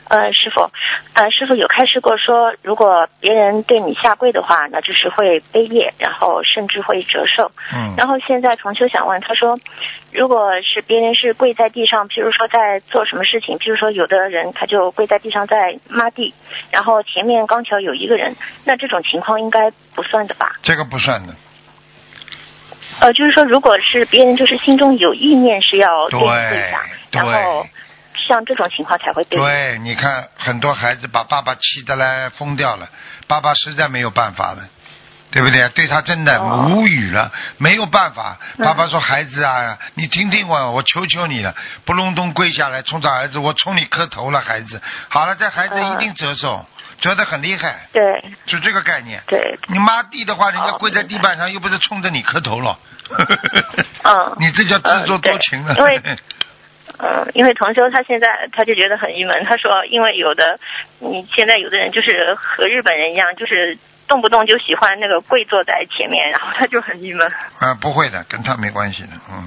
师傅有开示过说，如果别人对你下跪的话，那就是会背业，然后甚至会折寿。然后现在同修想问，他说，如果是别人是跪在地上，譬如说在做什么事情，譬如说有的人他就跪在地上在抹地，然后前面刚巧有一个人，那这种情况应该不算的吧？ 这个不算的。 就是说，如果是别人就是心中有意念是要对你跪下，然后像这种情况才会对。 对，你看很多孩子把爸爸气得来疯掉了，爸爸实在没有办法了，对不对？对他真的无语了，没有办法。爸爸说：“孩子啊，你听听我求求你了，不隆咚跪下来冲着儿子，我冲你磕头了，孩子。好了，这孩子一定折寿。折得很厉害， 对， 就这个概念。 对， 你抹地的话，人家跪在地板上，又不是冲着你磕头了。你这叫自作多情了。 因为同修他现在他就觉得很郁闷，他说，因为你现在有的人就是和日本人一样，就是动不动就喜欢那个跪坐在前面，然后他就很郁闷。 不会的，跟他没关系的，